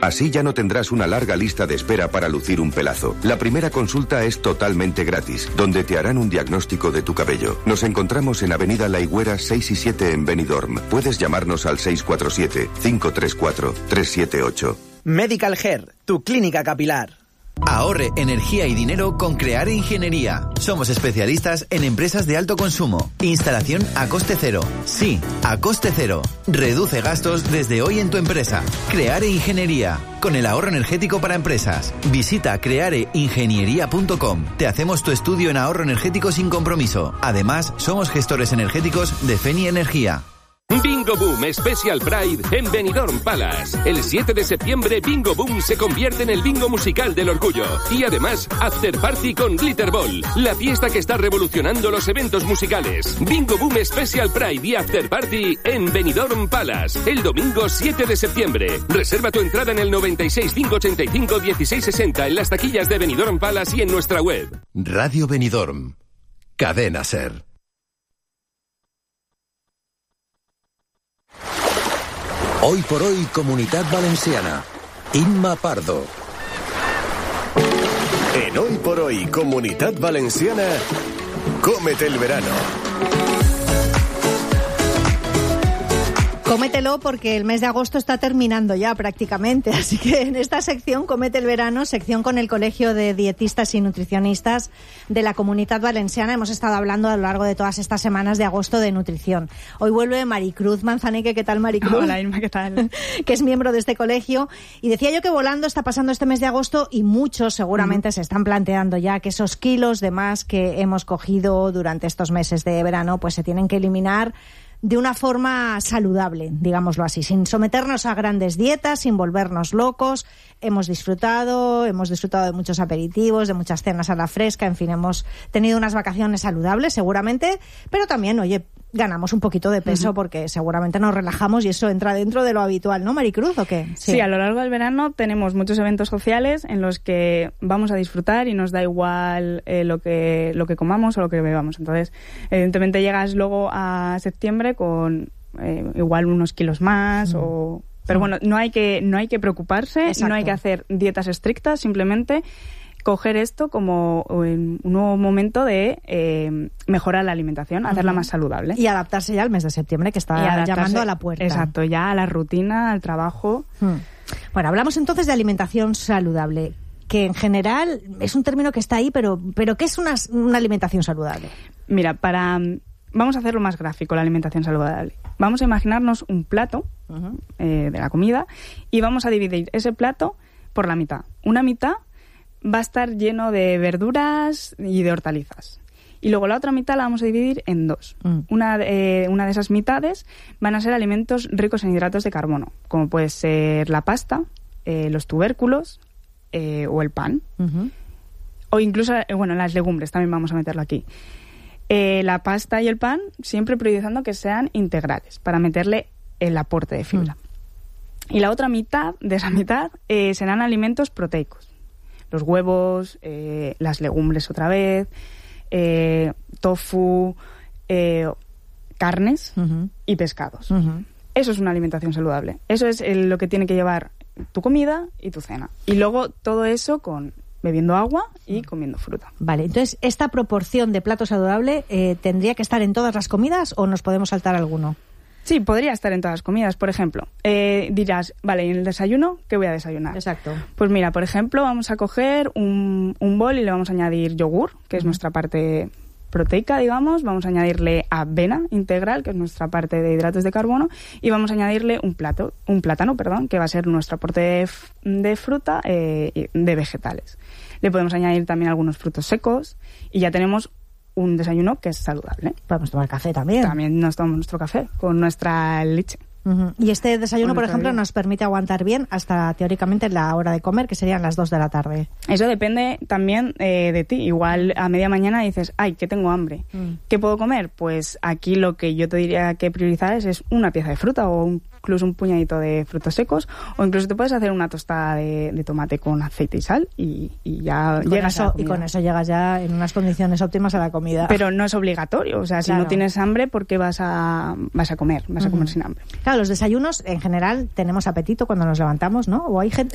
Así ya no tendrás una larga lista de espera para lucir un pelazo. La primera consulta es totalmente gratis, donde te harán un diagnóstico de tu cabello. Nos encontramos en Avenida La Higuera 6 y 7 en Benidorm. Puedes llamarnos al 647-534-378. Medical Hair, tu clínica capilar. Ahorre energía y dinero con Creare Ingeniería. Somos especialistas en empresas de alto consumo. Instalación a coste cero. Sí, a coste cero. Reduce gastos desde hoy en tu empresa. Creare Ingeniería. Con el ahorro energético para empresas. Visita creareingeniería.com. Te hacemos tu estudio en ahorro energético sin compromiso. Además, somos gestores energéticos de Feni Energía. Bingo Boom Special Pride en Benidorm Palace. El 7 de septiembre Bingo Boom se convierte en el bingo musical del orgullo. Y además, After Party con Glitter Ball, la fiesta que está revolucionando los eventos musicales. Bingo Boom Special Pride y After Party en Benidorm Palace. El domingo 7 de septiembre. Reserva tu entrada en el 96 585 1660 en las taquillas de Benidorm Palace y en nuestra web. Radio Benidorm. Cadena SER. Hoy por hoy, Comunitat Valenciana. Inma Pardo. En Hoy por hoy, Comunitat Valenciana, cómete el verano. Cómetelo porque el mes de agosto está terminando ya prácticamente, así que en esta sección Cómete el verano, sección con el Colegio de Dietistas y Nutricionistas de la Comunitat Valenciana, hemos estado hablando a lo largo de todas estas semanas de agosto de nutrición. Hoy vuelve Maricruz Manzaneque. ¿Qué tal, Maricruz? Hola, Irma, ¿qué tal? Que es miembro de este colegio. Y decía yo que volando está pasando este mes de agosto y muchos seguramente se están planteando ya que esos kilos de más que hemos cogido durante estos meses de verano pues se tienen que eliminar de una forma saludable, digámoslo así, sin someternos a grandes dietas, sin volvernos locos. Hemos disfrutado de muchos aperitivos, de muchas cenas a la fresca, en fin, hemos tenido unas vacaciones saludables seguramente, pero también, oye, ganamos un poquito de peso porque seguramente nos relajamos y eso entra dentro de lo habitual, ¿no, Maricruz, o qué? Sí, a lo largo del verano tenemos muchos eventos sociales en los que vamos a disfrutar y nos da igual lo que comamos o lo que bebamos. Entonces, evidentemente llegas luego a septiembre con igual unos kilos más o... Pero bueno, no hay que preocuparse. Exacto. No hay que hacer dietas estrictas, simplemente coger esto como un nuevo momento de mejorar la alimentación, hacerla más saludable. Y adaptarse ya al mes de septiembre, que está llamando a la puerta. Exacto, ya a la rutina, al trabajo. Bueno, hablamos entonces de alimentación saludable, que en general es un término que está ahí, pero ¿qué es una alimentación saludable? Mira, vamos a hacerlo más gráfico, la alimentación saludable. Vamos a imaginarnos un plato de la comida y vamos a dividir ese plato por la mitad. Una mitad va a estar lleno de verduras y de hortalizas. Y luego la otra mitad la vamos a dividir en dos. Una de esas mitades van a ser alimentos ricos en hidratos de carbono, como puede ser la pasta, los tubérculos o el pan. O incluso, las legumbres también vamos a meterlo aquí. La pasta y el pan siempre priorizando que sean integrales para meterle el aporte de fibra. Y la otra mitad de esa mitad serán alimentos proteicos. Los huevos, las legumbres otra vez, tofu, carnes y pescados. Eso es una alimentación saludable. Eso es lo que tiene que llevar tu comida y tu cena. Y luego todo eso bebiendo agua y comiendo fruta. Vale, entonces, ¿esta proporción de plato saludable tendría que estar en todas las comidas o nos podemos saltar alguno? Sí, podría estar en todas las comidas. Por ejemplo, dirás, vale, ¿y en el desayuno qué voy a desayunar? Exacto. Pues mira, por ejemplo, vamos a coger un bol y le vamos a añadir yogur, que es nuestra parte proteica, digamos. Vamos a añadirle avena integral, que es nuestra parte de hidratos de carbono, y vamos a añadirle un plátano, que va a ser nuestro aporte de fruta y de vegetales. Le podemos añadir también algunos frutos secos y ya tenemos un desayuno que es saludable. Podemos tomar café también. También nos tomamos nuestro café con nuestra leche. Y este desayuno, por ejemplo, nos permite aguantar bien hasta teóricamente la hora de comer, que serían las 2 de la tarde. Eso depende también de ti. Igual a media mañana dices, ¡ay, que tengo hambre! ¿Qué puedo comer? Pues aquí lo que yo te diría que priorizar es una pieza de fruta o incluso un puñadito de frutos secos, o incluso te puedes hacer una tostada de tomate con aceite y sal y ya llegas a la comida. Y con eso llegas ya en unas condiciones óptimas a la comida. Pero no es obligatorio. O sea, si no tienes hambre, ¿por qué vas a comer? Vas a comer sin hambre. Claro, los desayunos, en general, tenemos apetito cuando nos levantamos, ¿no? O hay gente